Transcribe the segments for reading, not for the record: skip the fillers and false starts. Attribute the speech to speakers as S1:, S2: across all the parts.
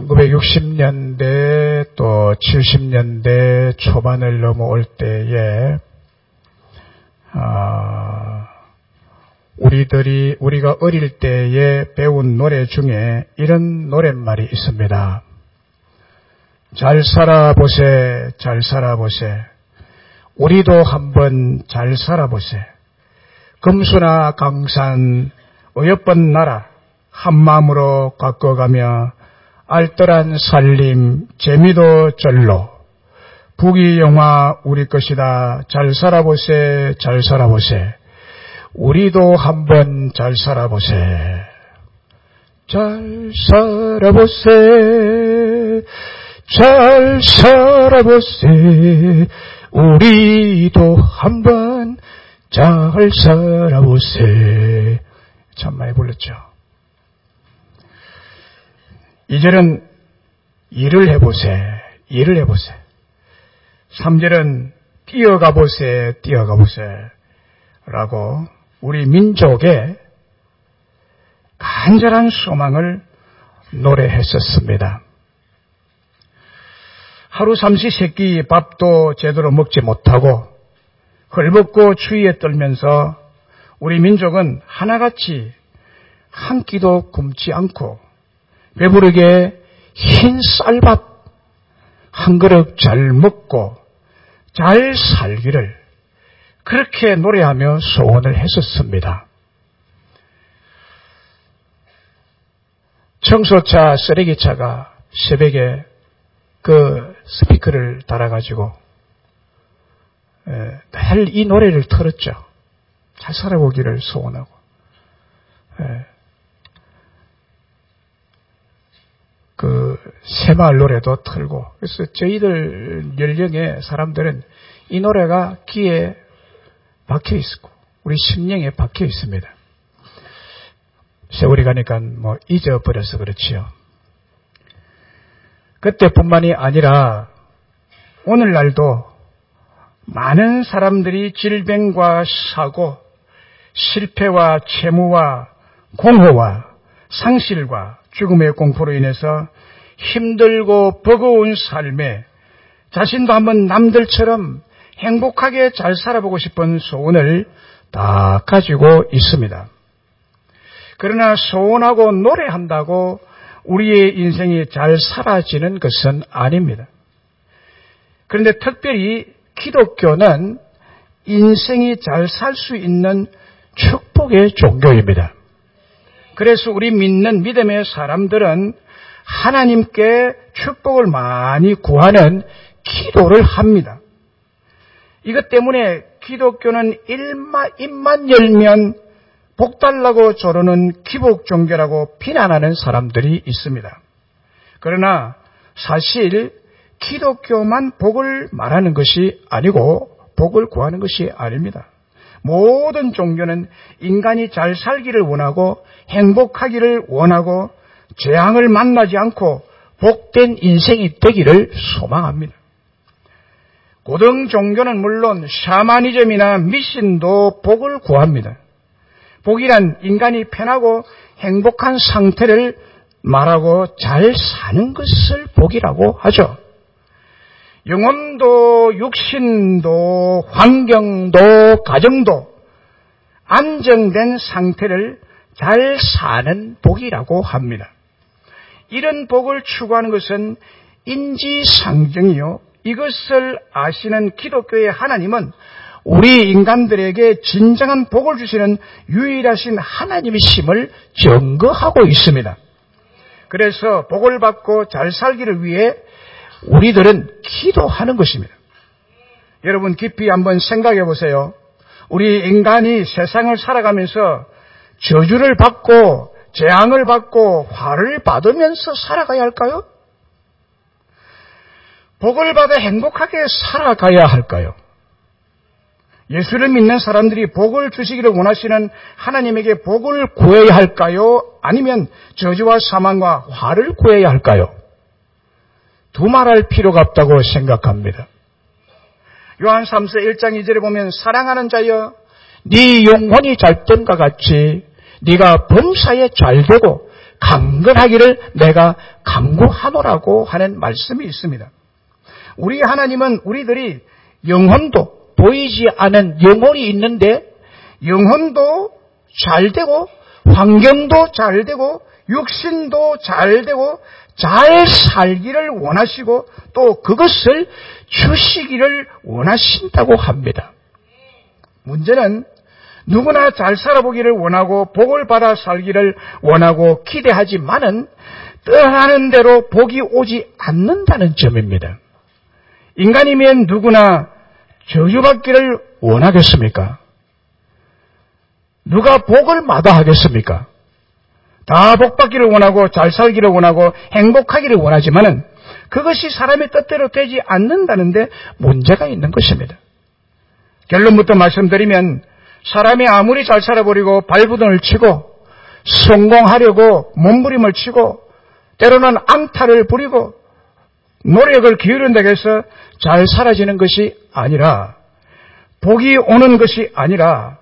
S1: 1960년대 또 70년대 초반을 넘어올 때에 우리가 어릴 때에 배운 노래 중에 이런 노랫말이 있습니다. 잘 살아보세, 잘 살아보세. 우리도 한번 잘 살아보세. 금수나 강산 어여쁜 나라 한마음으로 가꿔가며 알뜰한 살림 재미도 절로 북이 영화 우리 것이다. 잘 살아보세, 잘 살아보세. 우리도 한번 잘 살아보세. 잘 살아보세, 잘 살아보세. 우리도 한번 잘 살아보세. 참 많이 불렀죠. 2절은 일을 해보세, 일을 해보세. 3절은 뛰어가보세, 뛰어가보세. 라고 우리 민족의 간절한 소망을 노래했었습니다. 하루 삼시세끼 밥도 제대로 먹지 못하고 헐벗고 추위에 떨면서 우리 민족은 하나같이 한 끼도 굶지 않고 배부르게 흰 쌀밥 한 그릇 잘 먹고 잘 살기를 그렇게 노래하며 소원을 했었습니다. 청소차, 쓰레기차가 새벽에 그 스피커를 달아가지고 늘 이 노래를 틀었죠. 잘 살아보기를 소원하고. 그 새마을 노래도 틀고. 그래서 저희들 연령의 사람들은 이 노래가 귀에 박혀 있고 우리 심령에 박혀 있습니다. 세월이 가니까 뭐 잊어버려서 그렇지요. 그때뿐만이 아니라 오늘날도 많은 사람들이 질병과 사고, 실패와 채무와 공허와 상실과 죽음의 공포로 인해서 힘들고 버거운 삶에 자신도 한번 남들처럼 행복하게 잘 살아보고 싶은 소원을 다 가지고 있습니다. 그러나 소원하고 노래한다고 우리의 인생이 잘 사라지는 것은 아닙니다. 그런데 특별히 기독교는 인생이 잘 살 수 있는 축복의 종교입니다. 그래서 우리 믿는 믿음의 사람들은 하나님께 축복을 많이 구하는 기도를 합니다. 이것 때문에 기독교는 입만 열면 복 달라고 조르는 기복 종교라고 비난하는 사람들이 있습니다. 그러나 사실 기독교만 복을 말하는 것이 아니고 복을 구하는 것이 아닙니다. 모든 종교는 인간이 잘 살기를 원하고 행복하기를 원하고 재앙을 만나지 않고 복된 인생이 되기를 소망합니다. 고등 종교는 물론 샤머니즘이나 미신도 복을 구합니다. 복이란 인간이 편하고 행복한 상태를 말하고 잘 사는 것을 복이라고 하죠. 영혼도 육신도 환경도 가정도 안정된 상태를 잘 사는 복이라고 합니다. 이런 복을 추구하는 것은 인지상정이요. 이것을 아시는 기독교의 하나님은 우리 인간들에게 진정한 복을 주시는 유일하신 하나님이심을 증거하고 있습니다. 그래서 복을 받고 잘 살기를 위해 우리들은 기도하는 것입니다. 여러분 깊이 한번 생각해 보세요. 우리 인간이 세상을 살아가면서 저주를 받고 재앙을 받고 화를 받으면서 살아가야 할까요? 복을 받아 행복하게 살아가야 할까요? 예수를 믿는 사람들이 복을 주시기를 원하시는 하나님에게 복을 구해야 할까요? 아니면 저주와 사망과 화를 구해야 할까요? 두말할 필요가 없다고 생각합니다. 요한 3서 1장 2절에 보면 사랑하는 자여 네 영혼이 잘됨과 같이 네가 범사에 잘되고 강건하기를 내가 간구하노라고 하는 말씀이 있습니다. 우리 하나님은 우리들이 영혼도 보이지 않은 영혼이 있는데 영혼도 잘 되고 환경도 잘 되고 육신도 잘 되고 잘 살기를 원하시고 또 그것을 주시기를 원하신다고 합니다. 문제는 누구나 잘 살아보기를 원하고 복을 받아 살기를 원하고 기대하지만은 떠나는 대로 복이 오지 않는다는 점입니다. 인간이면 누구나 저주받기를 원하겠습니까? 누가 복을 마다하겠습니까? 다 복받기를 원하고 잘 살기를 원하고 행복하기를 원하지만은 그것이 사람의 뜻대로 되지 않는다는데 문제가 있는 것입니다. 결론부터 말씀드리면 사람이 아무리 잘 살아버리고 발부둥을 치고 성공하려고 몸부림을 치고 때로는 앙탈을 부리고 노력을 기울인다고 해서 잘 사라지는 것이 아니라 복이 오는 것이 아니라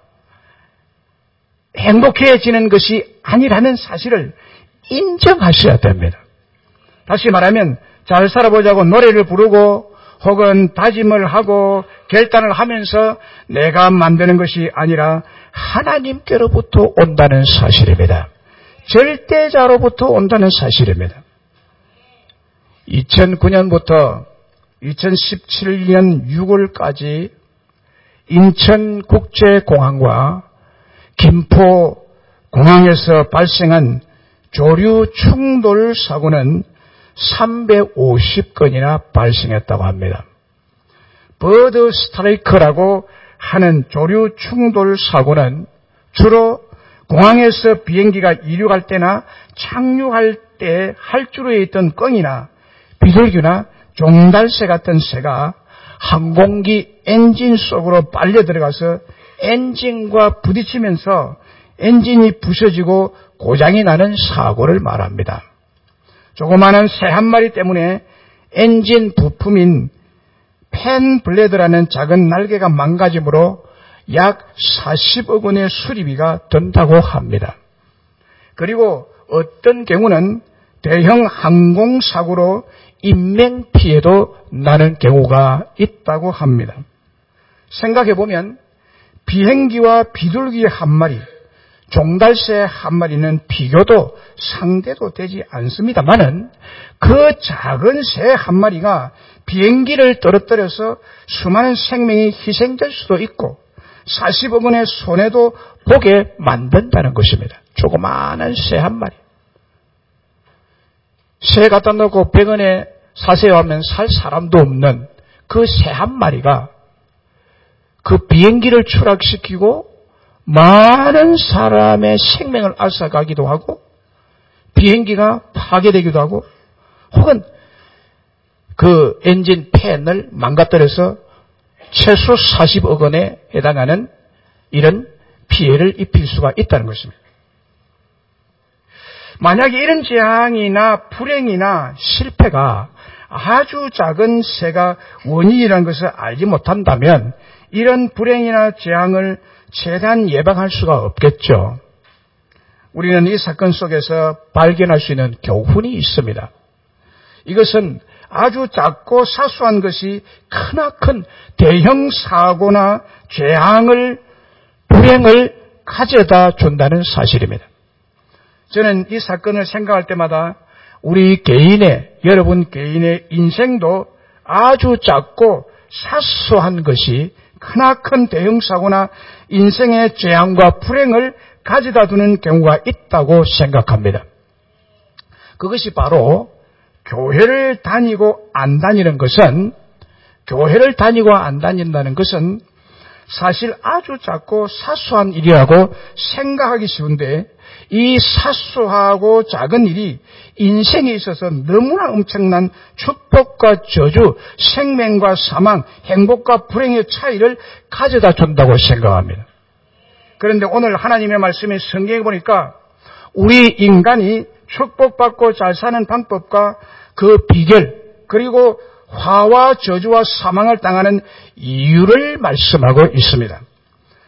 S1: 행복해지는 것이 아니라는 사실을 인정하셔야 됩니다. 다시 말하면 잘 살아보자고 노래를 부르고 혹은 다짐을 하고 결단을 하면서 내가 만드는 것이 아니라 하나님께로부터 온다는 사실입니다. 절대자로부터 온다는 사실입니다. 2009년부터 2017년 6월까지 인천국제공항과 김포공항에서 발생한 조류 충돌 사고는 350건이나 발생했다고 합니다. 버드 스트라이크라고 하는 조류 충돌 사고는 주로 공항에서 비행기가 이륙할 때나 착륙할 때 활주로에 있던 꿩이나 비둘기나 종달새 같은 새가 항공기 엔진 속으로 빨려 들어가서 엔진과 부딪히면서 엔진이 부서지고 고장이 나는 사고를 말합니다. 조그마한 새 한 마리 때문에 엔진 부품인 팬 블레드라는 작은 날개가 망가짐으로 약 40억 원의 수리비가 든다고 합니다. 그리고 어떤 경우는 대형 항공사고로 인명피해도 나는 경우가 있다고 합니다. 생각해보면 비행기와 비둘기 한 마리, 종달새 한 마리는 비교도 상대도 되지 않습니다만은 그 작은 새 한 마리가 비행기를 떨어뜨려서 수많은 생명이 희생될 수도 있고 40억 원의 손해도 보게 만든다는 것입니다. 조그마한 새 한 마리. 새 갖다 놓고 100원에 사세요 하면 살 사람도 없는 그 새 한 마리가 그 비행기를 추락시키고 많은 사람의 생명을 앗아가기도 하고 비행기가 파괴되기도 하고 혹은 그 엔진 팬을 망가뜨려서 최소 40억 원에 해당하는 이런 피해를 입힐 수가 있다는 것입니다. 만약에 이런 재앙이나 불행이나 실패가 아주 작은 새가 원인이라는 것을 알지 못한다면 이런 불행이나 재앙을 최대한 예방할 수가 없겠죠. 우리는 이 사건 속에서 발견할 수 있는 교훈이 있습니다. 이것은 아주 작고 사소한 것이 크나큰 대형 사고나 재앙을 불행을 가져다 준다는 사실입니다. 저는 이 사건을 생각할 때마다 우리 개인의 여러분 개인의 인생도 아주 작고 사소한 것이 크나큰 대형 사고나 인생의 재앙과 불행을 가져다 두는 경우가 있다고 생각합니다. 그것이 바로 교회를 다니고 안 다니는 것은 교회를 다니고 안 다닌다는 것은 사실 아주 작고 사소한 일이라고 생각하기 쉬운데 이 사소하고 작은 일이 인생에 있어서 너무나 엄청난 축복과 저주, 생명과 사망, 행복과 불행의 차이를 가져다 준다고 생각합니다. 그런데 오늘 하나님의 말씀이 성경에 보니까 우리 인간이 축복받고 잘 사는 방법과 그 비결 그리고 화와 저주와 사망을 당하는 이유를 말씀하고 있습니다.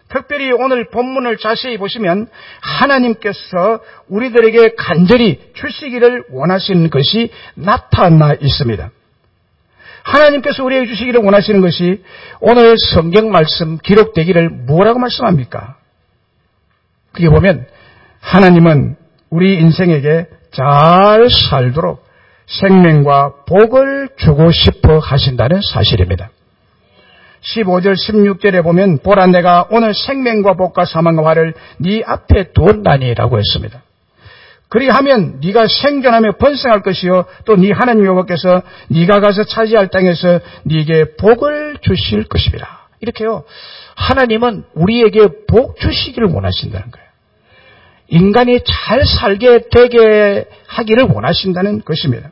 S1: 특별히 오늘 본문을 자세히 보시면 하나님께서 우리들에게 간절히 주시기를 원하시는 것이 나타나 있습니다. 하나님께서 우리에게 주시기를 원하시는 것이 오늘 성경 말씀 기록되기를 뭐라고 말씀합니까? 그게 보면 하나님은 우리 인생에게 잘 살도록 생명과 복을 주고 싶어 하신다는 사실입니다. 15절 16절에 보면 보라 내가 오늘 생명과 복과 사망과 화를 네 앞에 두었나니라고 했습니다. 그리하면 네가 생존하며 번성할 것이요 또 네 하나님 여호와께서 네가 가서 차지할 땅에서 네게 복을 주실 것입니다. 이렇게요. 하나님은 우리에게 복 주시기를 원하신다는 거예요. 인간이 잘 살게 되게 하기를 원하신다는 것입니다.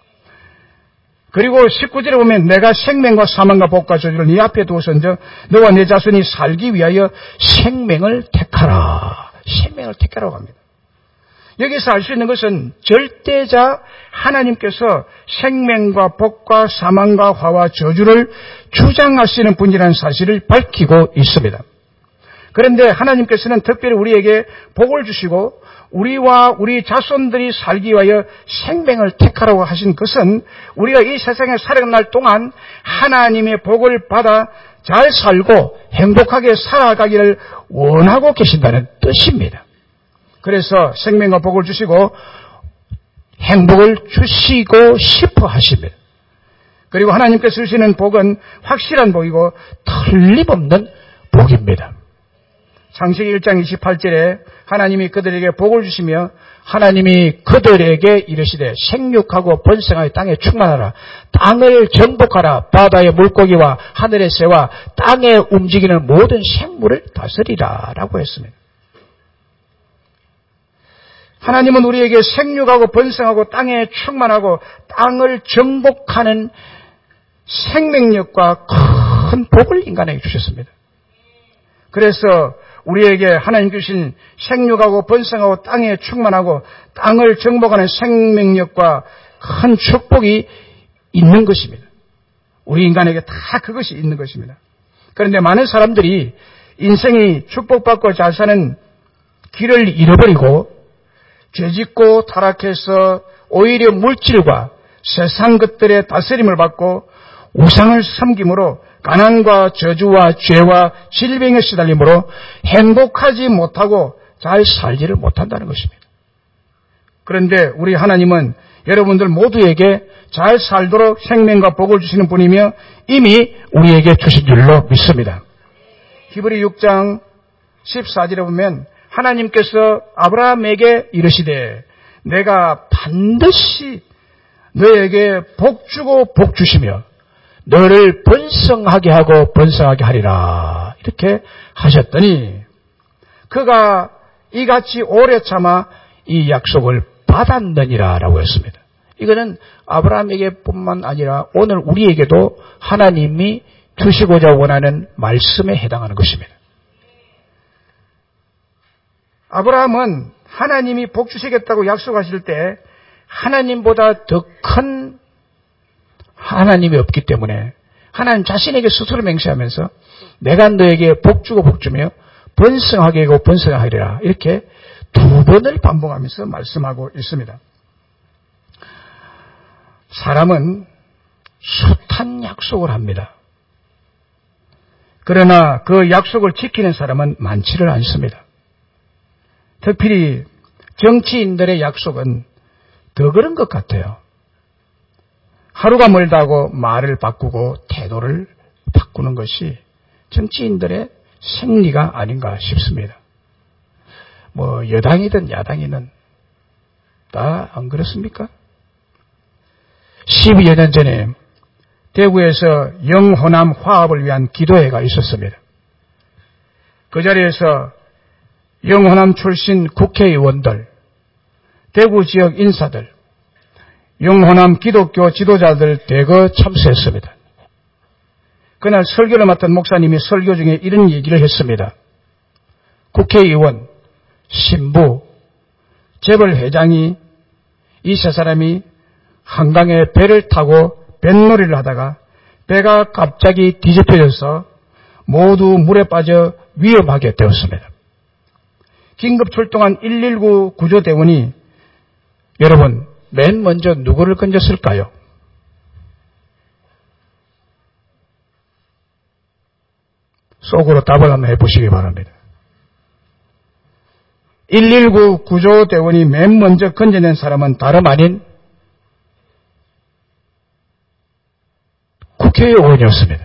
S1: 그리고 19절에 보면 내가 생명과 사망과 복과 저주를 네 앞에 두어선즉 너와 내 자손이 살기 위하여 생명을 택하라. 생명을 택하라고 합니다. 여기서 알 수 있는 것은 절대자 하나님께서 생명과 복과 사망과 화와 저주를 주장하시는 분이라는 사실을 밝히고 있습니다. 그런데 하나님께서는 특별히 우리에게 복을 주시고 우리와 우리 자손들이 살기 위하여 생명을 택하라고 하신 것은 우리가 이 세상에 살아갈 동안 하나님의 복을 받아 잘 살고 행복하게 살아가기를 원하고 계신다는 뜻입니다. 그래서 생명과 복을 주시고 행복을 주시고 싶어 하십니다. 그리고 하나님께서 주시는 복은 확실한 복이고 틀림없는 복입니다. 창세기 1장 28절에 하나님이 그들에게 복을 주시며 하나님이 그들에게 이르시되 생육하고 번성하여 땅에 충만하라. 땅을 정복하라. 바다의 물고기와 하늘의 새와 땅에 움직이는 모든 생물을 다스리라 라고 했습니다. 하나님은 우리에게 생육하고 번성하고 땅에 충만하고 땅을 정복하는 생명력과 큰 복을 인간에게 주셨습니다. 그래서 우리에게 하나님 주신 생육하고 번성하고 땅에 충만하고 땅을 정복하는 생명력과 큰 축복이 있는 것입니다. 우리 인간에게 다 그것이 있는 것입니다. 그런데 많은 사람들이 인생이 축복받고 잘 사는 길을 잃어버리고 죄짓고 타락해서 오히려 물질과 세상 것들의 다스림을 받고 우상을 섬김으로 가난과 저주와 죄와 질병에 시달림으로 행복하지 못하고 잘 살지를 못한다는 것입니다. 그런데 우리 하나님은 여러분들 모두에게 잘 살도록 생명과 복을 주시는 분이며 이미 우리에게 주신 줄로 믿습니다. 히브리 6장 14절에 보면 하나님께서 아브라함에게 이르시되 내가 반드시 너에게 복 주고 복 주시며 너를 번성하게 하고 번성하게 하리라 이렇게 하셨더니 그가 이같이 오래 참아 이 약속을 받았느니라 라고 했습니다. 이거는 아브라함에게 뿐만 아니라 오늘 우리에게도 하나님이 주시고자 원하는 말씀에 해당하는 것입니다. 아브라함은 하나님이 복 주시겠다고 약속하실 때 하나님보다 더 큰 하나님이 없기 때문에 하나님 자신에게 스스로 맹세하면서 내가 너에게 복 주고 복 주며 번성하게 하고 번성하리라 이렇게 두 번을 반복하면서 말씀하고 있습니다. 사람은 숱한 약속을 합니다. 그러나 그 약속을 지키는 사람은 많지를 않습니다. 특히 정치인들의 약속은 더 그런 것 같아요. 하루가 멀다고 말을 바꾸고 태도를 바꾸는 것이 정치인들의 생리가 아닌가 싶습니다. 뭐 여당이든 야당이든 다 안 그렇습니까? 12여 년 전에 대구에서 영호남 화합을 위한 기도회가 있었습니다. 그 자리에서 영호남 출신 국회의원들, 대구 지역 인사들, 영호남 기독교 지도자들 대거 참석했습니다. 그날 설교를 맡은 목사님이 설교 중에 이런 얘기를 했습니다. 국회의원, 신부, 재벌회장이 이 세 사람이 한강에 배를 타고 뱃놀이를 하다가 배가 갑자기 뒤집혀져서 모두 물에 빠져 위험하게 되었습니다. 긴급 출동한 119 구조대원이 여러분 맨 먼저 누구를 건졌을까요? 속으로 답을 한번 해보시기 바랍니다. 119 구조대원이 맨 먼저 건져낸 사람은 다름 아닌 국회의원이었습니다.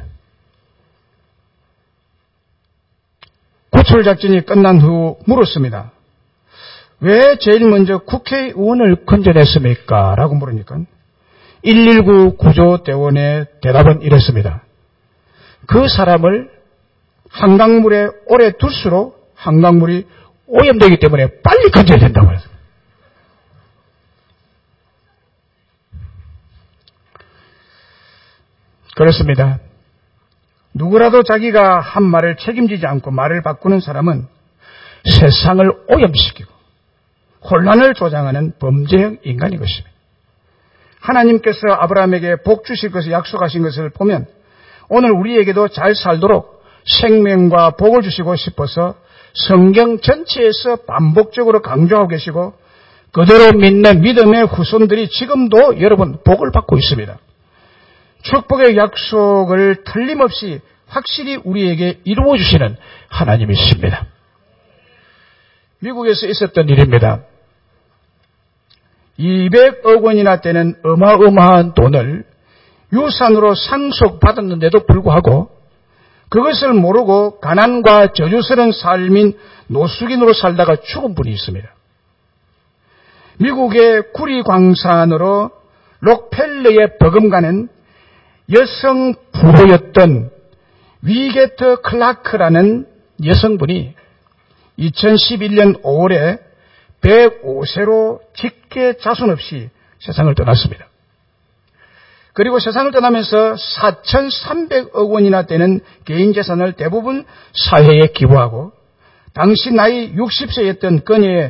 S1: 구출작전이 끝난 후 물었습니다. 왜 제일 먼저 국회의원을 건져냈습니까? 라고 물으니까 119 구조대원의 대답은 이랬습니다. 그 사람을 한강물에 오래 둘수록 한강물이 오염되기 때문에 빨리 건져야 된다고 했습니다. 그렇습니다. 누구라도 자기가 한 말을 책임지지 않고 말을 바꾸는 사람은 세상을 오염시키고 혼란을 조장하는 범죄형 인간인 것입니다. 하나님께서 아브라함에게 복 주실 것을 약속하신 것을 보면 오늘 우리에게도 잘 살도록 생명과 복을 주시고 싶어서 성경 전체에서 반복적으로 강조하고 계시고 그대로 믿는 믿음의 후손들이 지금도 여러분 복을 받고 있습니다. 축복의 약속을 틀림없이 확실히 우리에게 이루어 주시는 하나님이십니다. 미국에서 있었던 일입니다. 200억 원이나 되는 어마어마한 돈을 유산으로 상속받았는데도 불구하고 그것을 모르고 가난과 저주스러운 삶인 노숙인으로 살다가 죽은 분이 있습니다. 미국의 구리광산으로 록펠러에 버금가는 여성 부호였던 위게트 클라크라는 여성분이 2011년 5월에 105세로 직계 자손 없이 세상을 떠났습니다. 그리고 세상을 떠나면서 4,300억 원이나 되는 개인 재산을 대부분 사회에 기부하고 당시 나이 60세였던 그녀의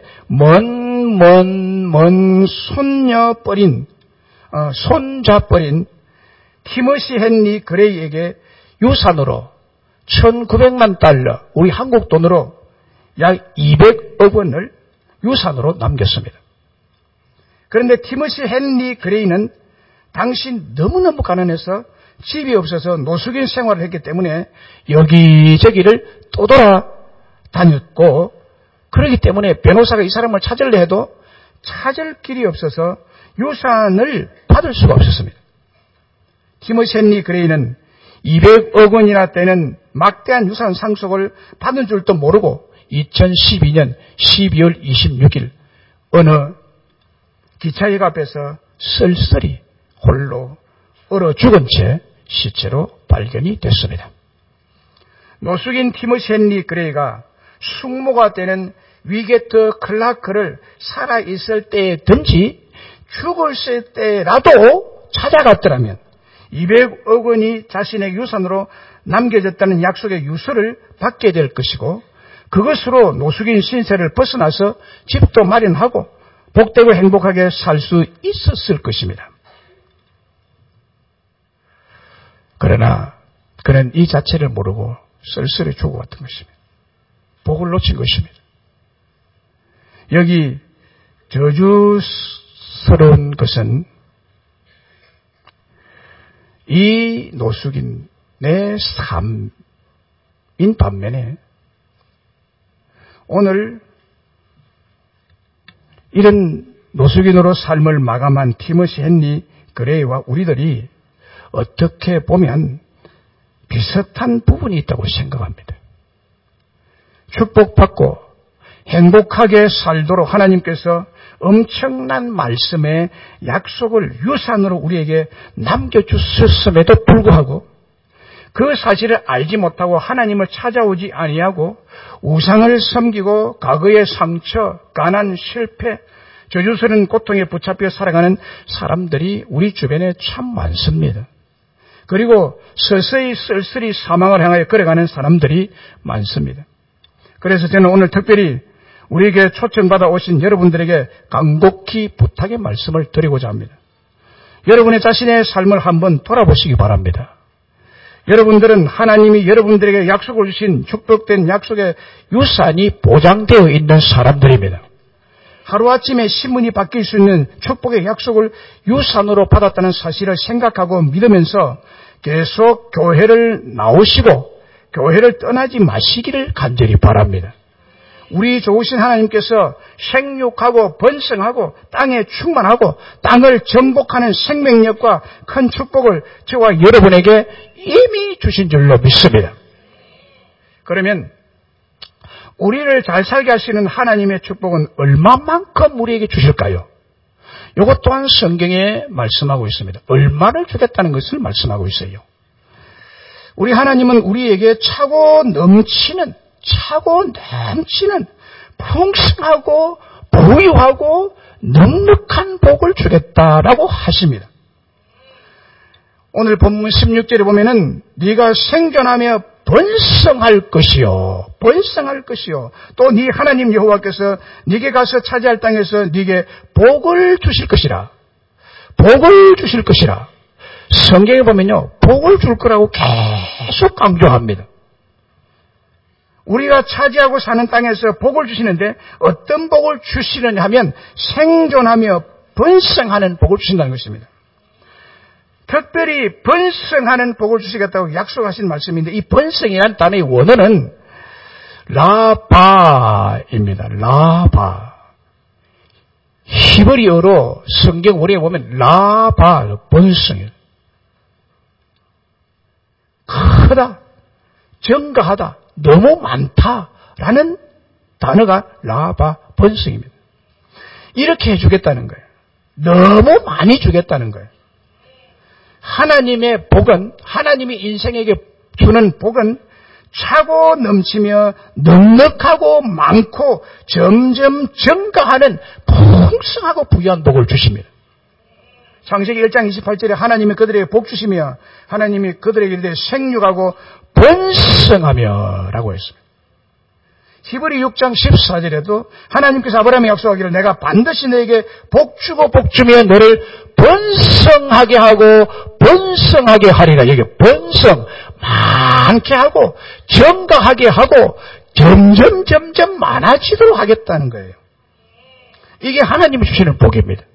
S1: 먼 손자뻘인 티머시 헨리 그레이에게 유산으로 1,900만 달러, 우리 한국 돈으로 약 200억 원을 유산으로 남겼습니다. 그런데 티머시 헨리 그레이는 당시 너무너무 가난해서 집이 없어서 노숙인 생활을 했기 때문에 여기저기를 떠돌아다녔고 그렇기 때문에 변호사가 이 사람을 찾으려 해도 찾을 길이 없어서 유산을 받을 수가 없었습니다. 티머시 헨리 그레이는 200억 원이나 되는 막대한 유산 상속을 받은 줄도 모르고 2012년 12월 26일 어느 기차역 앞에서 쓸쓸히 홀로 얼어 죽은 채 시체로 발견이 됐습니다. 노숙인 티머시 헨리 그레이가 숙모가 되는 위게트 클라크를 살아있을 때든지 죽었을 때라도 찾아갔더라면 200억 원이 자신의 유산으로 남겨졌다는 약속의 유서를 받게 될 것이고 그것으로 노숙인 신세를 벗어나서 집도 마련하고 복되고 행복하게 살 수 있었을 것입니다. 그러나 그는 이 자체를 모르고 쓸쓸히 죽어갔던 것입니다. 복을 놓친 것입니다. 여기 저주스러운 것은 이 노숙인의 삶인 반면에 오늘 이런 노숙인으로 삶을 마감한 티머시 헨리 그레이와 우리들이 어떻게 보면 비슷한 부분이 있다고 생각합니다. 축복받고 행복하게 살도록 하나님께서 엄청난 말씀의 약속을 유산으로 우리에게 남겨주셨음에도 불구하고 그 사실을 알지 못하고 하나님을 찾아오지 아니하고 우상을 섬기고 과거의 상처, 가난, 실패, 저주스러운 고통에 붙잡혀 살아가는 사람들이 우리 주변에 참 많습니다. 그리고 서서히 쓸쓸히 사망을 향하여 걸어가는 사람들이 많습니다. 그래서 저는 오늘 특별히 우리에게 초청받아 오신 여러분들에게 간곡히 부탁의 말씀을 드리고자 합니다. 여러분의 자신의 삶을 한번 돌아보시기 바랍니다. 여러분들은 하나님이 여러분들에게 약속을 주신 축복된 약속의 유산이 보장되어 있는 사람들입니다. 하루아침에 신문이 바뀔 수 있는 축복의 약속을 유산으로 받았다는 사실을 생각하고 믿으면서 계속 교회를 나오시고 교회를 떠나지 마시기를 간절히 바랍니다. 우리 좋으신 하나님께서 생육하고 번성하고 땅에 충만하고 땅을 정복하는 생명력과 큰 축복을 저와 여러분에게 이미 주신 줄로 믿습니다. 그러면 우리를 잘 살게 하시는 하나님의 축복은 얼마만큼 우리에게 주실까요? 이것 또한 성경에 말씀하고 있습니다. 얼마를 주겠다는 것을 말씀하고 있어요. 우리 하나님은 우리에게 차고 넘치는 풍성하고 부유하고 넉넉한 복을 주겠다라고 하십니다. 오늘 본문 16절에 보면은 네가 생존하며 번성할 것이요. 또 네 하나님 여호와께서 네게 가서 차지할 땅에서 네게 복을 주실 것이라. 성경에 보면요, 복을 줄 거라고 계속 강조합니다. 우리가 차지하고 사는 땅에서 복을 주시는데 어떤 복을 주시느냐 하면 생존하며 번성하는 복을 주신다는 것입니다. 특별히 번성하는 복을 주시겠다고 약속하신 말씀인데 이 번성이라는 단어의 원어는 라바입니다. 라바. 히브리어로 성경 원어에 보면 라바, 번성이에요. 크다, 증가하다, 너무 많다라는 단어가 라바, 번성입니다. 이렇게 해주겠다는 거예요. 너무 많이 주겠다는 거예요. 하나님의 복은, 하나님이 인생에게 주는 복은 차고 넘치며 넉넉하고 많고 점점 증가하는 풍성하고 부유한 복을 주십니다. 창세기 1장 28절에 하나님이 그들에게 복 주시며 하나님이 그들에게 이르되 생육하고 번성하며 라고 했습니다. 히브리 6장 14절에도 하나님께서 아브라함에 약속하기를 내가 반드시 너에게 복 주고 복 주며 너를 번성하게 하고 번성하게 하리라. 여기 번성, 많게 하고 증가하게 하고 점점 많아지도록 하겠다는 거예요. 이게 하나님이 주시는 복입니다.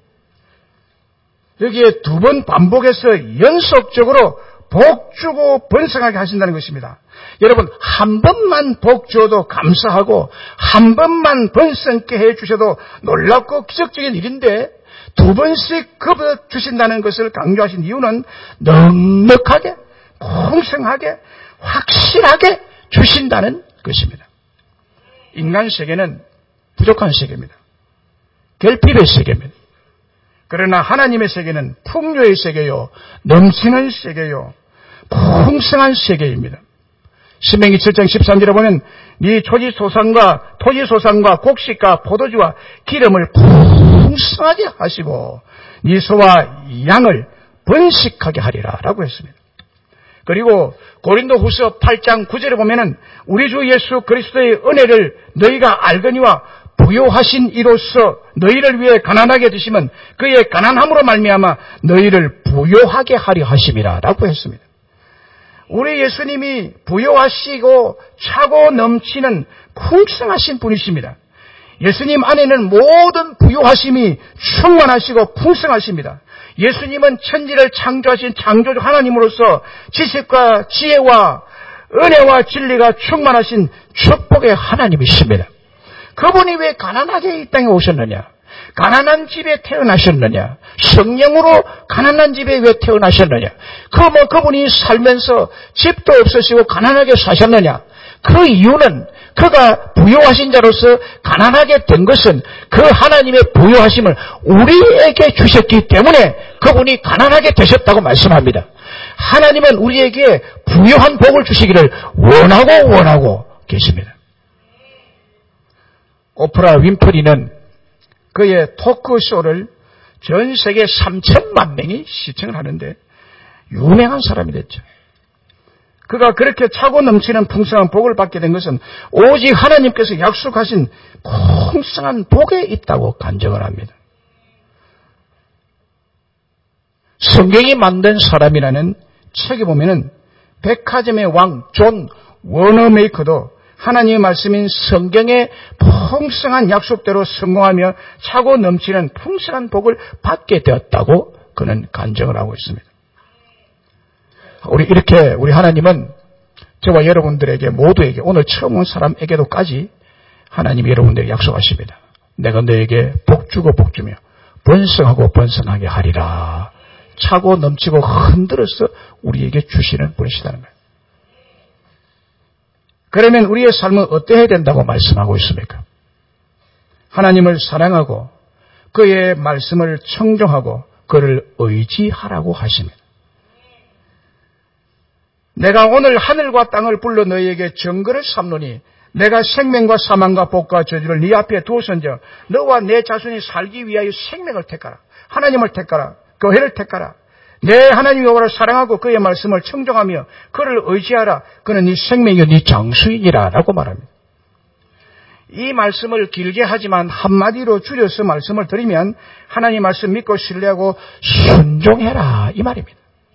S1: 여기에 두 번 반복해서 연속적으로 복 주고 번성하게 하신다는 것입니다. 여러분, 한 번만 복 줘도 감사하고 한 번만 번성케 해주셔도 놀랍고 기적적인 일인데 두 번씩 급여 주신다는 것을 강조하신 이유는 넉넉하게, 풍성하게, 확실하게 주신다는 것입니다. 인간 세계는 부족한 세계입니다. 결핍의 세계입니다. 그러나 하나님의 세계는 풍요의 세계요, 넘치는 세계요, 풍성한 세계입니다. 신명기 7장 13절에 보면 네 토지소산과 곡식과 포도주와 기름을 풍성하게 하시고 네 소와 양을 번식하게 하리라 라고 했습니다. 그리고 고린도후서 8장 9절에 보면은 우리 주 예수 그리스도의 은혜를 너희가 알거니와 부요하신 이로써 너희를 위해 가난하게 되시면 그의 가난함으로 말미암아 너희를 부요하게 하려 하심이라 라고 했습니다. 우리 예수님이 부요하시고 차고 넘치는 풍성하신 분이십니다. 예수님 안에는 모든 부요하심이 충만하시고 풍성하십니다. 예수님은 천지를 창조하신 창조주 하나님으로서 지식과 지혜와 은혜와 진리가 충만하신 축복의 하나님이십니다. 그분이 왜 가난하게 이 땅에 오셨느냐? 가난한 집에 태어나셨느냐? 성령으로 가난한 집에 왜 태어나셨느냐? 그분이 살면서 집도 없으시고 가난하게 사셨느냐? 그 이유는 그가 부요하신 자로서 가난하게 된 것은 그 하나님의 부요하심을 우리에게 주셨기 때문에 그분이 가난하게 되셨다고 말씀합니다. 하나님은 우리에게 부요한 복을 주시기를 원하고 계십니다. 오프라 윈프리는 그의 토크쇼를 전 세계 3천만 명이 시청을 하는데 유명한 사람이 됐죠. 그가 그렇게 차고 넘치는 풍성한 복을 받게 된 것은 오직 하나님께서 약속하신 풍성한 복에 있다고 간증을 합니다. 성경이 만든 사람이라는 책에 보면은 백화점의 왕 존 워너메이커도 하나님의 말씀인 성경의 풍성한 약속대로 성공하며 차고 넘치는 풍성한 복을 받게 되었다고 그는 간증을 하고 있습니다. 우리 하나님은 저와 여러분들에게 모두에게 오늘 처음 온 사람에게도까지 하나님이 여러분들에게 약속하십니다. 내가 너에게 복주고 복주며 번성하고 번성하게 하리라. 차고 넘치고 흔들어서 우리에게 주시는 분이시다는 거예요. 그러면 우리의 삶은 어때야 된다고 말씀하고 있습니까? 하나님을 사랑하고 그의 말씀을 청종하고 그를 의지하라고 하십니다. 내가 오늘 하늘과 땅을 불러 너희에게 증거를 삼노니 내가 생명과 사망과 복과 저주를 네 앞에 두었은즉 너와 내 자손이 살기 위하여 생명을 택하라. 하나님을 택하라. 교회를 택하라. 내 하나님 여호와를 사랑하고 그의 말씀을 청종하며 그를 의지하라. 그는 네 생명이요 네 장수이니라 라고 말합니다. 이 말씀을 길게 하지만 한마디로 줄여서 말씀을 드리면 하나님 말씀 믿고 신뢰하고 순종해라 이 말입니다.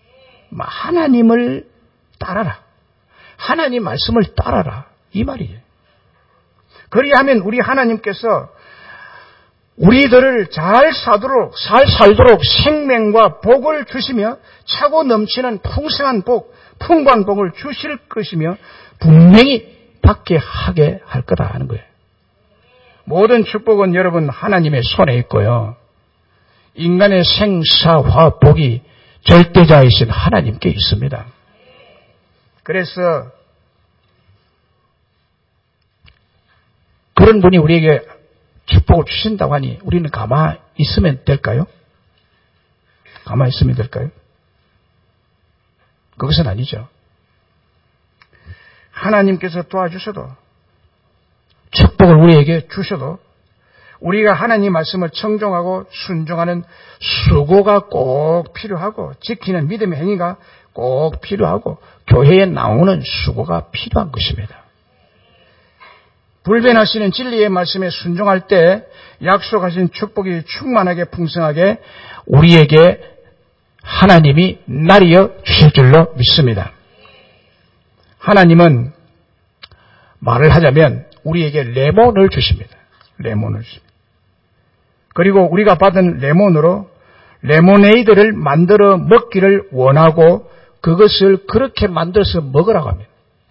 S1: 하나님을 따라라. 하나님 말씀을 따라라 이 말이에요. 그리하면 우리 하나님께서 우리들을 잘 살도록 생명과 복을 주시며 차고 넘치는 풍성한 복, 풍부한 복을 주실 것이며 분명히 받게 하게 할 거다 하는 거예요. 모든 축복은 여러분 하나님의 손에 있고요. 인간의 생사화 복이 절대자이신 하나님께 있습니다. 그래서 그런 분이 우리에게 축복을 주신다고 하니 우리는 가만히 있으면 될까요? 가만히 있으면 될까요? 그것은 아니죠. 하나님께서 도와주셔도 축복을 우리에게 주셔도 우리가 하나님 말씀을 청종하고 순종하는 수고가 꼭 필요하고 지키는 믿음의 행위가 꼭 필요하고 교회에 나오는 수고가 필요한 것입니다. 불변하시는 진리의 말씀에 순종할 때 약속하신 축복이 충만하게 풍성하게 우리에게 하나님이 나리어 주실 줄로 믿습니다. 하나님은 말을 하자면 우리에게 레몬을 주십니다. 레몬을 주십니다. 그리고 우리가 받은 레몬으로 레모네이드를 만들어 먹기를 원하고 그것을 그렇게 만들어서 먹으라고 합니다.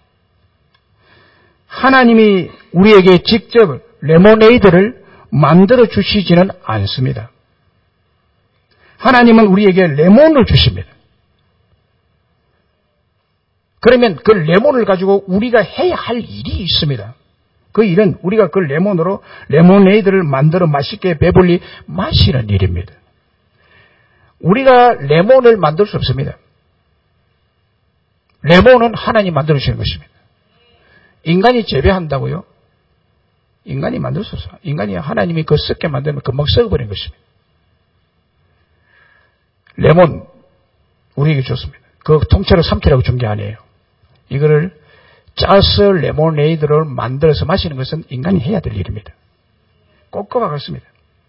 S1: 하나님이 우리에게 직접 레모네이드를 만들어 주시지는 않습니다. 하나님은 우리에게 레몬을 주십니다. 그러면 그 레몬을 가지고 우리가 해야 할 일이 있습니다. 그 일은 우리가 그 레몬으로 레모네이드를 만들어 맛있게 배불리 마시는 일입니다. 우리가 레몬을 만들 수 없습니다. 레몬은 하나님 만들어 주시는 것입니다. 인간이 재배한다고요? 인간이 만들 수 없어요. 인간이 하나님이 그 썩게 만들면 금방 썩어버린 것입니다. 레몬 우리에게 좋습니다. 그 통째로 삼키라고 준 게 아니에요. 이거를 짜서 레모네이드를 만들어서 마시는 것은 인간이 해야 될 일입니다. 꼼꼼하게 그렇습니다.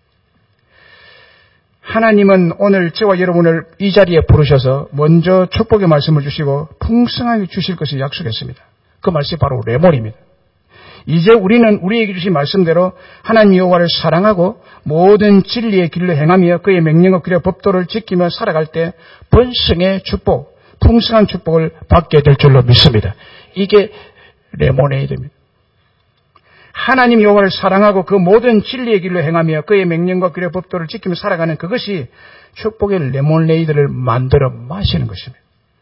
S1: 하나님은 오늘 저와 여러분을 이 자리에 부르셔서 먼저 축복의 말씀을 주시고 풍성하게 주실 것을 약속했습니다. 그 말씀이 바로 레몬입니다. 이제 우리는 우리에게 주신 말씀대로 하나님 여호와를 사랑하고 모든 진리의 길로 행하며 그의 명령과 그의 법도를 지키며 살아갈 때 번성의 축복, 풍성한 축복을 받게 될 줄로 믿습니다. 이게 레모네이드입니다. 하나님 여호와를 사랑하고 그 모든 진리의 길로 행하며 그의 명령과 그의 법도를 지키며 살아가는 그것이 축복의 레모네이드를 만들어 마시는 것입니다.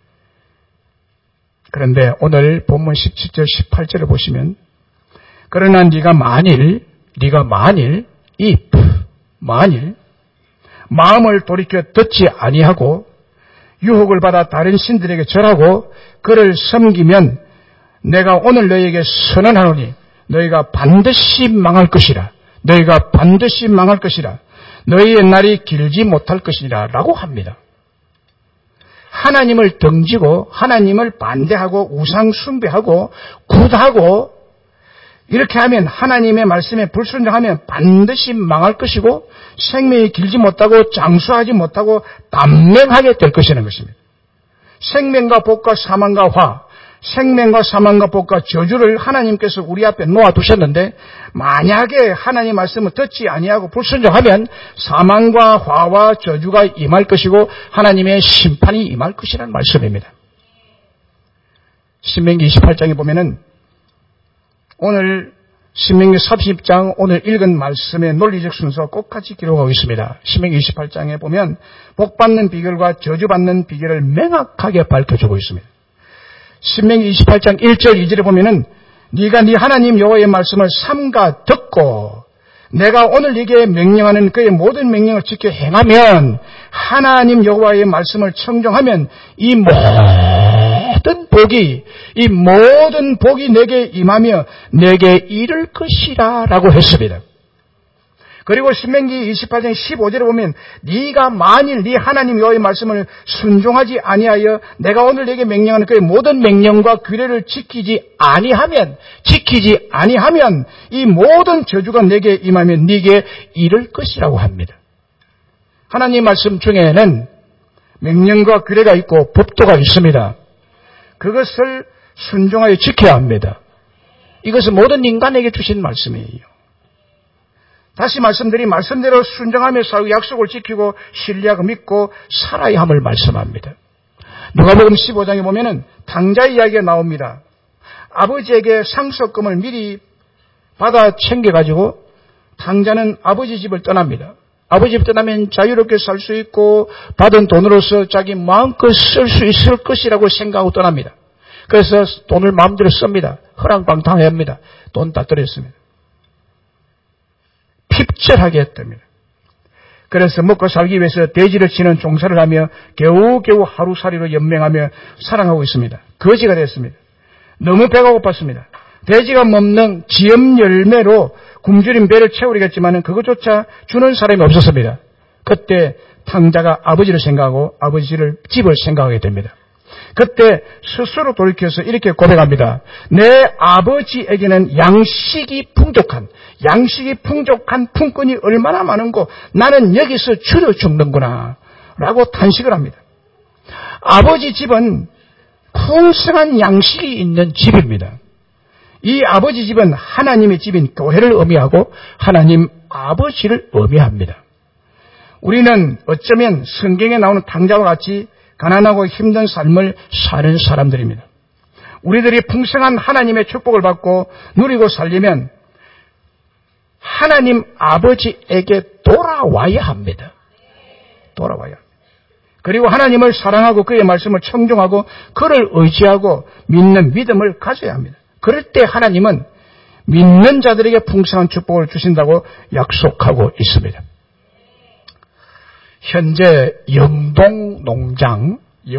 S1: 그런데 오늘 본문 17절 18절을 보시면 그러나 네가 만일 마음을 돌이켜 듣지 아니하고 유혹을 받아 다른 신들에게 절하고 그를 섬기면 내가 오늘 너희에게 선언하노니 너희가 반드시 망할 것이라. 너희의 날이 길지 못할 것이라 라고 합니다. 하나님을 등지고 하나님을 반대하고 우상 숭배하고 굿하고 이렇게 하면 하나님의 말씀에 불순종하면 반드시 망할 것이고 생명이 길지 못하고 장수하지 못하고 단명하게 될 것이라는 것입니다. 생명과 복과 사망과 화, 생명과 사망과 복과 저주를 하나님께서 우리 앞에 놓아두셨는데 만약에 하나님 말씀을 듣지 아니하고 불순종하면 사망과 화와 저주가 임할 것이고 하나님의 심판이 임할 것이라는 말씀입니다. 신명기 28장에 보면은 오늘 신명기 30장 오늘 읽은 말씀의 논리적 순서 똑같이 기록하고 있습니다. 신명기 28장에 보면 복받는 비결과 저주받는 비결을 명확하게 밝혀주고 있습니다. 신명기 28장 1절 2절에 보면은 네가 네 하나님 여호와의 말씀을 삼가 듣고 내가 오늘 네게 명령하는 그의 모든 명령을 지켜 행하면 하나님 여호와의 말씀을 청종하면 이 모든 복이 내게 임하며 내게 이를 것이라 라고 했습니다. 그리고 신명기 28장 15절에 보면 네가 만일 네 하나님 여호와의 말씀을 순종하지 아니하여 내가 오늘 네게 명령하는 그의 모든 명령과 규례를 지키지 아니하면 이 모든 저주가 내게 임하면 네게 이를 것이라고 합니다. 하나님 말씀 중에는 명령과 규례가 있고 법도가 있습니다. 그것을 순종하여 지켜야 합니다. 이것은 모든 인간에게 주신 말씀이에요. 다시 말씀드린 말씀대로 순종하며 살고 약속을 지키고 신뢰하고 믿고 살아야 함을 말씀합니다. 누가복음 15장에 보면은 당자 이야기가 나옵니다. 아버지에게 상속금을 미리 받아 챙겨가지고 당자는 아버지 집을 떠납니다. 아버지 집 떠나면 자유롭게 살 수 있고 받은 돈으로서 자기 마음껏 쓸 수 있을 것이라고 생각하고 떠납니다. 그래서 돈을 마음대로 씁니다. 허랑방탕해 합니다. 돈 다 떨었습니다. 핍절하게 했답니다. 그래서 먹고 살기 위해서 돼지를 치는 종사를 하며 겨우겨우 하루살이로 연명하며 살아가고 있습니다. 거지가 됐습니다. 너무 배가 고팠습니다. 돼지가 먹는 지엄 열매로 굶주린 배를 채우려겠지만 그것조차 주는 사람이 없었습니다. 그때 당자가 아버지를 생각하고 집을 생각하게 됩니다. 그때 스스로 돌이켜서 이렇게 고백합니다. 내 아버지에게는 양식이 풍족한 품꾼이 얼마나 많은고 나는 여기서 줄여 죽는구나 라고 탄식을 합니다. 아버지 집은 풍성한 양식이 있는 집입니다. 이 아버지 집은 하나님의 집인 교회를 의미하고 하나님 아버지를 의미합니다. 우리는 어쩌면 성경에 나오는 당자와 같이 가난하고 힘든 삶을 사는 사람들입니다. 우리들이 풍성한 하나님의 축복을 받고 누리고 살려면 하나님 아버지에게 돌아와야 합니다. 그리고 하나님을 사랑하고 그의 말씀을 청종하고 그를 의지하고 믿는 믿음을 가져야 합니다. 그럴 때 하나님은 믿는 자들에게 풍성한 축복을 주신다고 약속하고 있습니다. 현재 영동농장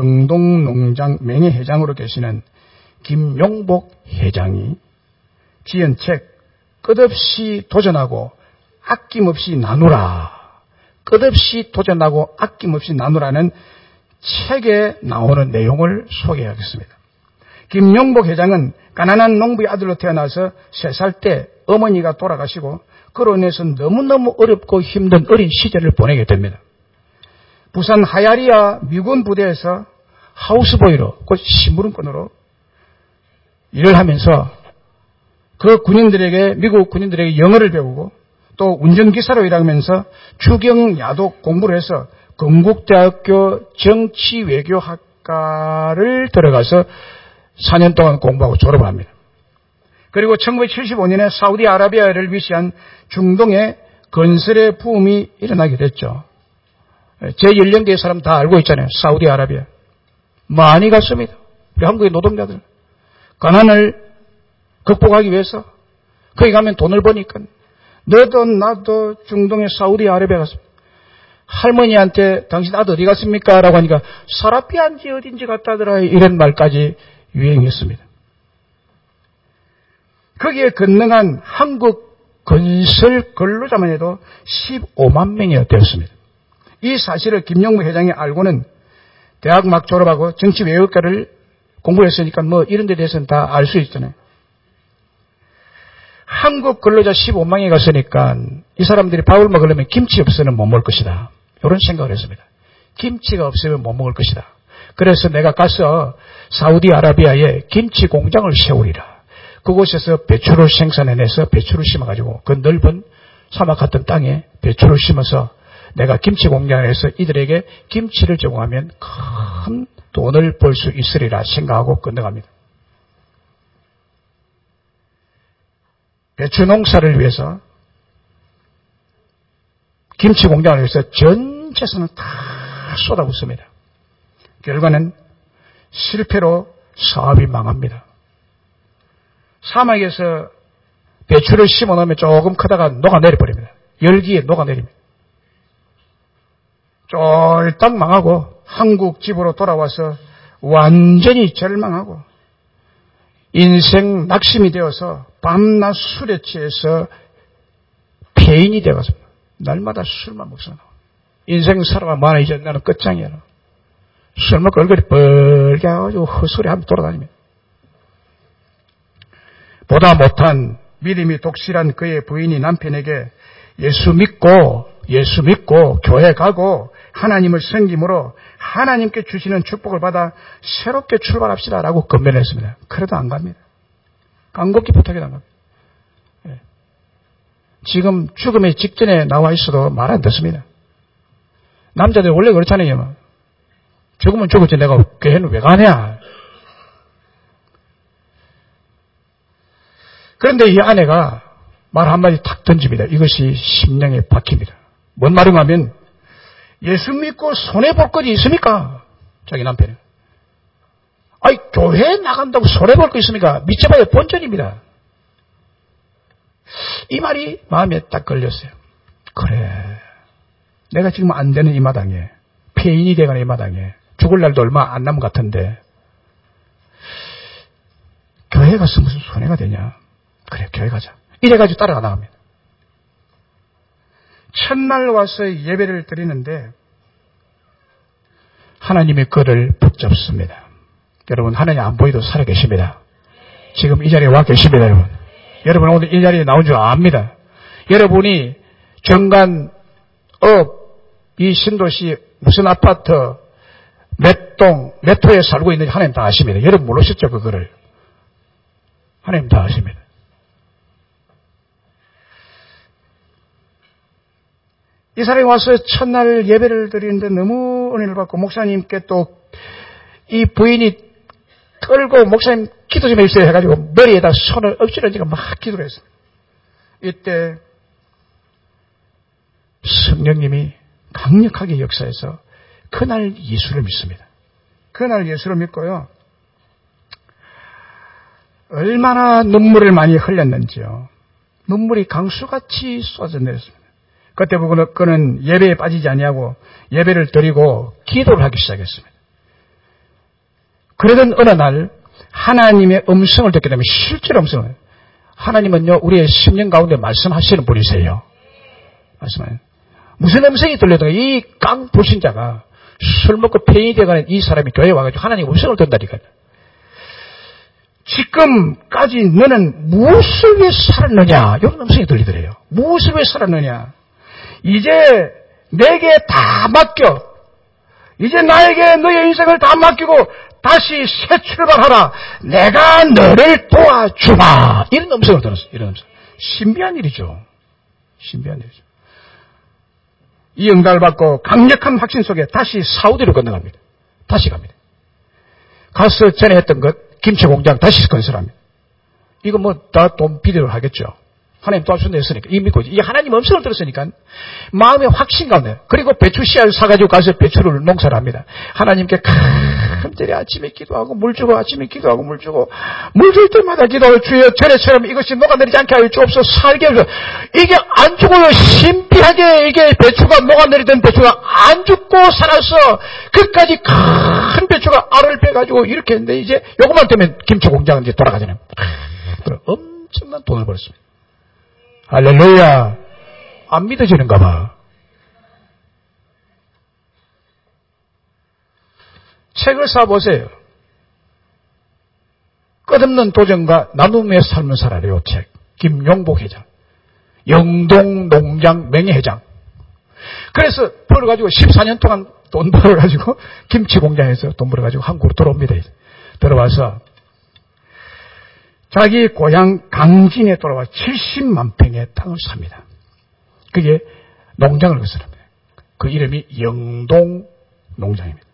S1: 명예회장으로 계시는 김용복 회장이 지은 책 끝없이 도전하고 아낌없이 나누라. 끝없이 도전하고 아낌없이 나누라는 책에 나오는 내용을 소개하겠습니다. 김용복 회장은 가난한 농부의 아들로 태어나서 3살 때 어머니가 돌아가시고 그로 인해서 너무너무 어렵고 힘든 어린 시절을 보내게 됩니다. 부산 하야리아 미군 부대에서 하우스보이로, 그 심부름꾼으로 일을 하면서 그 미국 군인들에게 영어를 배우고 또 운전기사로 일하면서 추경 야독 공부를 해서 건국대학교 정치외교학과를 들어가서 4년 동안 공부하고 졸업을 합니다. 그리고 1975년에 사우디아라비아를 위시한 중동의 건설의 부음이 일어나게 됐죠. 제 연령대의 사람 다 알고 있잖아요. 사우디아라비아. 많이 갔습니다. 우리 한국의 노동자들. 가난을 극복하기 위해서 거기 가면 돈을 버니까 너도 나도 중동의 사우디아라비아 갔습니다. 할머니한테 당신 아들 어디 갔습니까? 라고 하니까 사라피안지 어딘지 갔다더라 이런 말까지 유행했습니다. 거기에 건너간 한국 건설 근로자만 해도 15만 명이 되었습니다. 이 사실을 김용무 회장이 알고는 대학 막 졸업하고 정치외교과를 공부했으니까 뭐 이런 데 대해서는 다 알 수 있잖아요. 한국 근로자 15만이 갔으니까 이 사람들이 밥을 먹으려면 김치 없으면 못 먹을 것이다. 이런 생각을 했습니다. 김치가 없으면 못 먹을 것이다. 그래서 내가 가서 사우디아라비아에 김치 공장을 세우리라. 그곳에서 배추를 생산해내서 배추를 심어가지고 그 넓은 사막 같은 땅에 배추를 심어서 내가 김치 공장을 해서 이들에게 김치를 제공하면 큰 돈을 벌 수 있으리라 생각하고 건너갑니다. 배추 농사를 위해서 김치 공장을 위해서 전 재산을 다 쏟아붓습니다. 결과는 실패로 사업이 망합니다. 사막에서 배추를 심어 놓으면 조금 크다가 녹아내려버립니다. 열기에 녹아내립니다. 쫄딱 망하고 한국 집으로 돌아와서 완전히 절망하고 인생 낙심이 되어서 밤낮 술에 취해서 폐인이 되었습니다. 날마다 술만 먹잖아. 인생 살아가 뭐하나 이제 나는 끝장이야. 술 먹고 얼굴이 뻘게 해가지고 헛소리 하면서 돌아다닙니다. 보다 못한 믿음이 독실한 그의 부인이 남편에게 예수 믿고 교회 가고 하나님을 섬김으로 하나님께 주시는 축복을 받아 새롭게 출발합시다라고 건면했습니다. 그래도 안 갑니다. 간곡히 부탁해도 안 갑니다. 예. 지금 죽음의 직전에 나와 있어도 말 안 듣습니다. 남자들 원래 그렇잖아요. 죽으면 죽었지 내가 교회는 왜 가냐. 그런데 이 아내가 말 한마디 탁 던집니다. 이것이 심령에 박힙니다. 뭔 말인가 하면 예수 믿고 손해볼 것이 있습니까? 자기 남편은. 아이 교회 나간다고 손해볼 거 있습니까? 믿자봐야 본전입니다. 이 말이 마음에 딱 걸렸어요. 그래. 내가 지금 안 되는 이 마당에 폐인이 돼가는 이 마당에 죽을 날도 얼마 안 남은 것 같은데 교회 가서 무슨 손해가 되냐. 그래 교회 가자. 이래가지고 따라가 나갑니다. 첫날 와서 예배를 드리는데 하나님의 그를 붙잡습니다. 여러분 하나님 안 보이도 살아계십니다. 지금 이 자리에 와 계십니다. 여러분 오늘 이 자리에 나온 줄 압니다. 여러분이 정관 이 신도시 무슨 아파트 몇 동 몇 호에 살고 있는지 하나님 다 아십니다. 여러분 모르셨죠 그거를. 하나님 다 아십니다. 이 사람이 와서 첫날 예배를 드리는데 너무 은혜를 받고 목사님께 또 이 부인이 끌고 목사님 기도 좀 해주세요 해가지고 머리에다 손을 엎질러지고 막 기도를 했어요. 이때 성령님이 강력하게 역사해서 그날 예수를 믿습니다. 그날 예수를 믿고요. 얼마나 눈물을 많이 흘렸는지요. 눈물이 강수같이 쏟아져내렸습니다. 그때 그는 예배에 빠지지 아니하고 예배를 드리고 기도를 하기 시작했습니다. 그러던 어느 날 하나님의 음성을 듣게 되면 실제로 음성을 하나님은요 우리의 심령 가운데 말씀하시는 분이세요. 말씀하는 무슨 음성이 들려도 이 깡 불신자가 술 먹고 폐인이 되어가는 이 사람이 교회에 와가지고 하나님의 음성을 듣는다니까요. 지금까지 너는 무엇을 위해 살았느냐 이런 음성이 들리더래요. 무엇을 위해 살았느냐. 이제 내게 다 맡겨. 이제 나에게 너의 인생을 다 맡기고 다시 새 출발하라. 내가 너를 도와주마. 이런 음성을 들었어요. 이런 음성. 신비한 일이죠. 신비한 일이죠. 이 응답을 받고 강력한 확신 속에 다시 사우디로 건너갑니다. 다시 갑니다. 가서 전에 했던 것 김치 공장 다시 건설합니다. 이거 뭐 다 돈 비대로 하겠죠. 하나님 도와준다 했으니까 이 믿고 이 하나님 음성을 들었으니까 마음의 확신 가운데 그리고 배추 씨앗을 사가지고 가서 배추를 농사를 합니다. 하나님께 간절히 아침에 기도하고 물 주고 아침에 기도하고 물 주고 물 줄 때마다 기도하고 주여 전에처럼 이것이 녹아내리지 않게 하여 주옵소서 살게 하소서. 이게 안 죽어요. 신비하게 이게 배추가 녹아내리던 배추가 안 죽고 살아서 끝까지 큰 배추가 알을 빼가지고 이렇게 했는데 이제 요것만 되면 김치 공장은 이제 돌아가잖아요. 엄청난 돈을 벌었습니다. 할렐루야. 안 믿어지는가 봐. 책을 사보세요. 끝없는 도전과 나눔의 삶을 살아요. 책. 김용복 회장. 영동 농장 명예회장. 그래서 벌어가지고 14년 동안 돈 벌어가지고 김치 공장에서 돈 벌어가지고 한국으로 들어옵니다. 들어와서 자기 고향 강진에 돌아와 70만 평의 땅을 삽니다. 그게 농장을 건설합니다. 그 이름이 영동 농장입니다.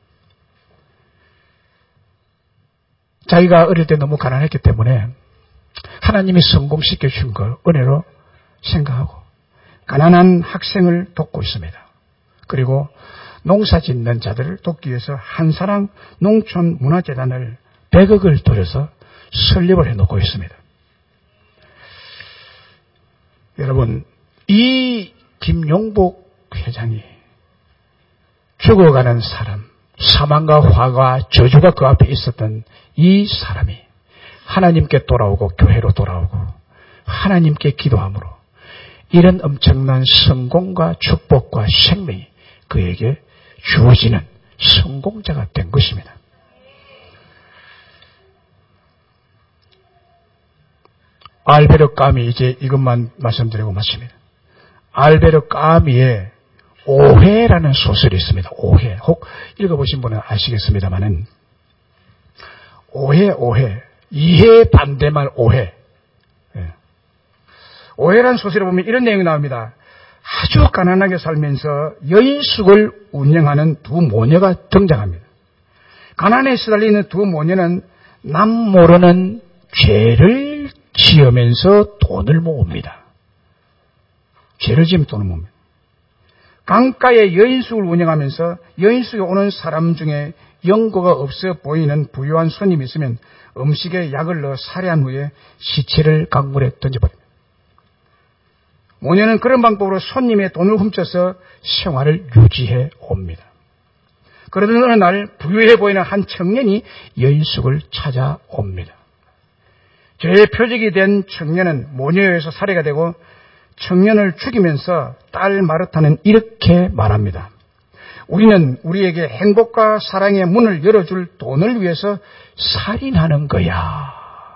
S1: 자기가 어릴 때 너무 가난했기 때문에 하나님이 성공시켜 준 걸 은혜로 생각하고 가난한 학생을 돕고 있습니다. 그리고 농사 짓는 자들을 돕기 위해서 한사랑 농촌문화재단을 100억을 들여서 설립을 해놓고 있습니다. 여러분, 이 김용복 회장이 죽어가는 사람, 사망과 화가 저주가 그 앞에 있었던 이 사람이 하나님께 돌아오고 교회로 돌아오고 하나님께 기도함으로 이런 엄청난 성공과 축복과 생명이 그에게 주어지는 성공자가 된 것입니다. 알베르 까미, 이제 이것만 말씀드리고 마칩니다. 알베르 까미의 오해라는 소설이 있습니다. 오해. 혹 읽어보신 분은 아시겠습니다만은 오해. 이해 반대말 오해. 오해라는 소설에 보면 이런 내용이 나옵니다. 아주 가난하게 살면서 여인숙을 운영하는 두 모녀가 등장합니다. 가난에 시달리는 두 모녀는 남 모르는 죄를 지으면서 돈을 모읍니다. 죄를 지으면 돈을 모읍니다. 강가에 여인숙을 운영하면서 여인숙에 오는 사람 중에 연고가 없어 보이는 부유한 손님이 있으면 음식에 약을 넣어 살해한 후에 시체를 강물에 던져버립니다. 모녀는 그런 방법으로 손님의 돈을 훔쳐서 생활을 유지해 옵니다. 그러던 어느 날 부유해 보이는 한 청년이 여인숙을 찾아옵니다. 죄의 표적이 된 청년은 모녀에 의해서 살해가 되고 청년을 죽이면서 딸 마르타는 이렇게 말합니다. 우리는 우리에게 행복과 사랑의 문을 열어줄 돈을 위해서 살인하는 거야.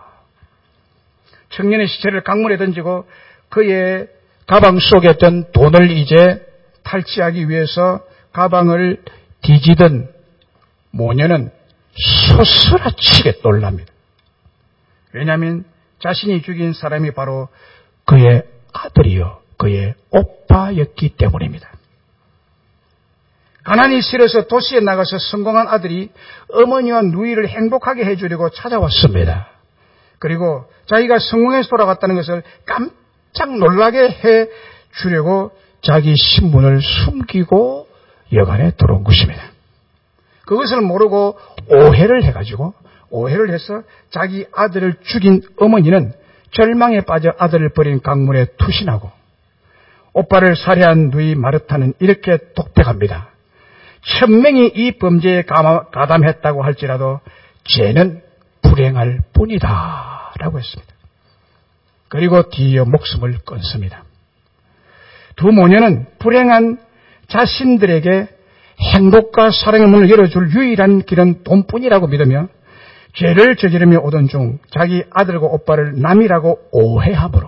S1: 청년의 시체를 강물에 던지고 그의 가방 속에 있던 돈을 이제 탈취하기 위해서 가방을 뒤지던 모녀는 소스라치게 놀랍니다. 왜냐하면 자신이 죽인 사람이 바로 그의 아들이요, 그의 오빠였기 때문입니다. 가난이 싫어서 도시에 나가서 성공한 아들이 어머니와 누이를 행복하게 해주려고 찾아왔습니다. 그리고 자기가 성공해서 돌아갔다는 것을 깜짝 놀라게 해주려고 자기 신분을 숨기고 여관에 들어온 것입니다. 그것을 모르고 오해를 해서 자기 아들을 죽인 어머니는 절망에 빠져 아들을 버린 강물에 투신하고 오빠를 살해한 누이 마르타는 이렇게 독백합니다. 1000명이 이 범죄에 가담했다고 할지라도 죄는 불행할 뿐이다 라고 했습니다. 그리고 뒤이어 목숨을 끊습니다. 두 모녀는 불행한 자신들에게 행복과 사랑의 문을 열어줄 유일한 길은 돈뿐이라고 믿으며 죄를 저지르며 오던 중 자기 아들과 오빠를 남이라고 오해함으로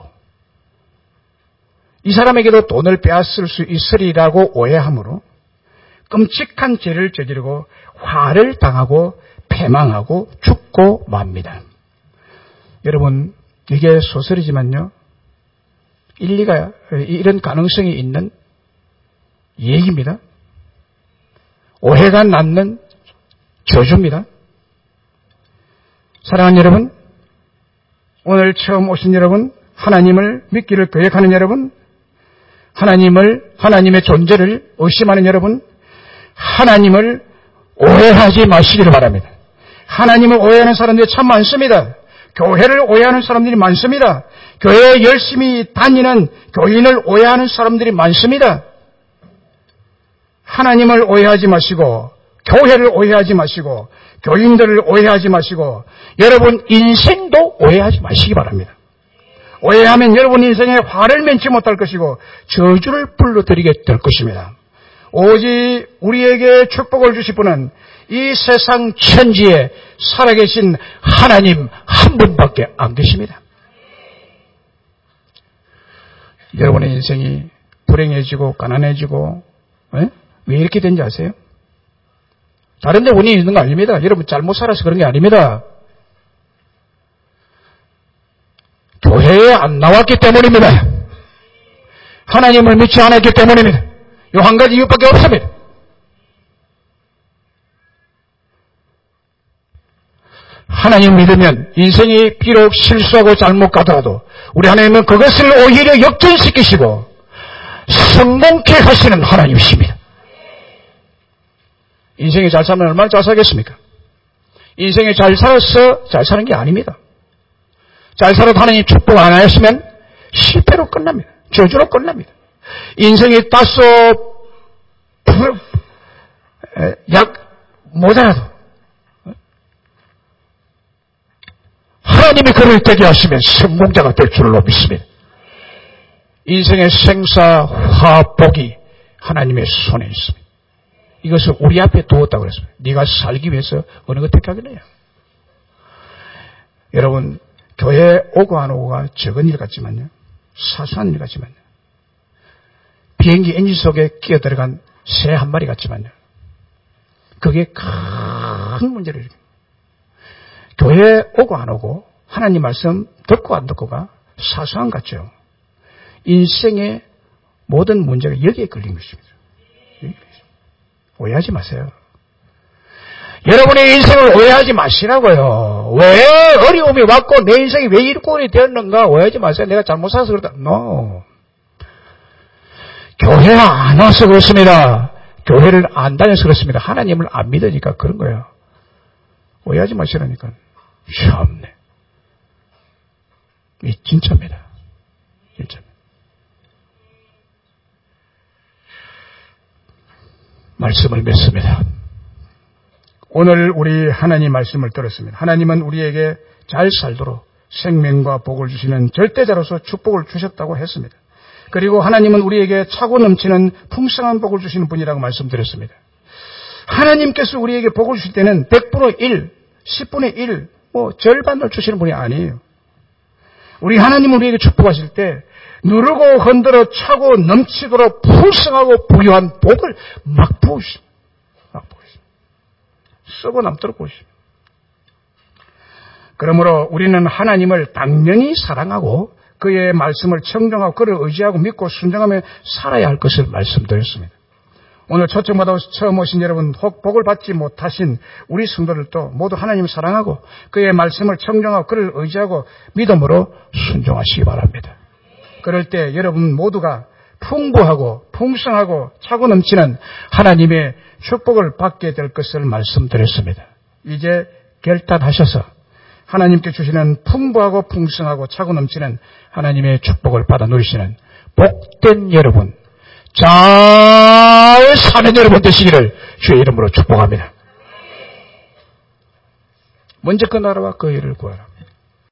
S1: 이 사람에게도 돈을 빼앗을 수 있으리라고 오해함으로 끔찍한 죄를 저지르고 화를 당하고 패망하고 죽고 맙니다. 여러분, 이게 소설이지만요, 일리가, 이런 가능성이 있는 얘기입니다. 오해가 낳는 저주입니다. 사랑하는 여러분, 오늘 처음 오신 여러분, 하나님을 믿기를 계획하는 여러분, 하나님의 존재를 의심하는 여러분, 하나님을 오해하지 마시기를 바랍니다. 하나님을 오해하는 사람들이 참 많습니다. 교회를 오해하는 사람들이 많습니다. 교회에 열심히 다니는 교인을 오해하는 사람들이 많습니다. 하나님을 오해하지 마시고, 교회를 오해하지 마시고, 교인들을 오해하지 마시고, 여러분 인생도 오해하지 마시기 바랍니다. 오해하면 여러분 인생에 화를 면치 못할 것이고 저주를 불러들이게 될 것입니다. 오직 우리에게 축복을 주실 분은 이 세상 천지에 살아계신 하나님 한 분밖에 안 계십니다. 여러분의 인생이 불행해지고 가난해지고 왜 이렇게 된지 아세요? 다른 데 원인이 있는 거 아닙니다. 여러분 잘못 살아서 그런 게 아닙니다. 교회에 안 나왔기 때문입니다. 하나님을 믿지 않았기 때문입니다. 이 한 가지 이유밖에 없습니다. 하나님 믿으면 인생이 비록 실수하고 잘못 가더라도 우리 하나님은 그것을 오히려 역전시키시고 성공케 하시는 하나님이십니다. 인생이 잘 살면 얼마나 잘 살겠습니까? 인생이 잘 살아서 잘 사는 게 아닙니다. 잘 살아도 하나님 축복 안 하셨으면 실패로 끝납니다. 저주로 끝납니다. 인생이 따서 약 모자라도 하나님이 그를 되게 하시면 성공자가 될 줄로 믿습니다. 인생의 생사화복이 하나님의 손에 있습니다. 이것을 우리 앞에 두었다고 그랬습니다. 네가 살기 위해서 어느 것 택하겠느냐. 여러분 교회에 오고 안 오고가 적은 일 같지만요. 사소한 일 같지만요. 비행기 엔진 속에 끼어 들어간 새 한 마리 같지만요. 그게 큰 문제를 일으킵니다. 교회에 오고 안 오고 하나님 말씀 듣고 안 듣고가 사소한 것 같죠. 인생의 모든 문제가 여기에 걸린 것입니다. 오해하지 마세요. 여러분의 인생을 오해하지 마시라고요. 왜 어려움이 왔고 내 인생이 왜 이렇게 되었는가 오해하지 마세요. 내가 잘못 살아서 그렇다. No. 교회 안 와서 그렇습니다. 교회를 안 다녀서 그렇습니다. 하나님을 안 믿으니까 그런 거예요. 오해하지 마시라니까. 참네. 이 진짜입니다. 진짜입니다. 말씀을 맺습니다. 오늘 우리 하나님 말씀을 들었습니다. 하나님은 우리에게 잘 살도록 생명과 복을 주시는 절대자로서 축복을 주셨다고 했습니다. 그리고 하나님은 우리에게 차고 넘치는 풍성한 복을 주시는 분이라고 말씀드렸습니다. 하나님께서 우리에게 복을 주실 때는 100분의 1, 10분의 1, 절반을 주시는 분이 아니에요. 우리 하나님은 우리에게 축복하실 때 누르고 흔들어 차고 넘치도록 풍성하고 부유한 복을 막 부으십니다. 막 부으십니다. 썩어 남도록 부으십니다. 그러므로 우리는 하나님을 당연히 사랑하고 그의 말씀을 청정하고 그를 의지하고 믿고 순종하며 살아야 할 것을 말씀드렸습니다. 오늘 초청받아 처음 오신 여러분, 혹 복을 받지 못하신 우리 성도들도 모두 하나님을 사랑하고 그의 말씀을 청정하고 그를 의지하고 믿음으로 순종하시기 바랍니다. 그럴 때 여러분 모두가 풍부하고 풍성하고 차고 넘치는 하나님의 축복을 받게 될 것을 말씀드렸습니다. 이제 결단하셔서 하나님께 주시는 풍부하고 풍성하고 차고 넘치는 하나님의 축복을 받아 누리시는 복된 여러분, 잘 사는 여러분 되시기를 주의 이름으로 축복합니다. 먼저 그 나라와 그 일을 구하라.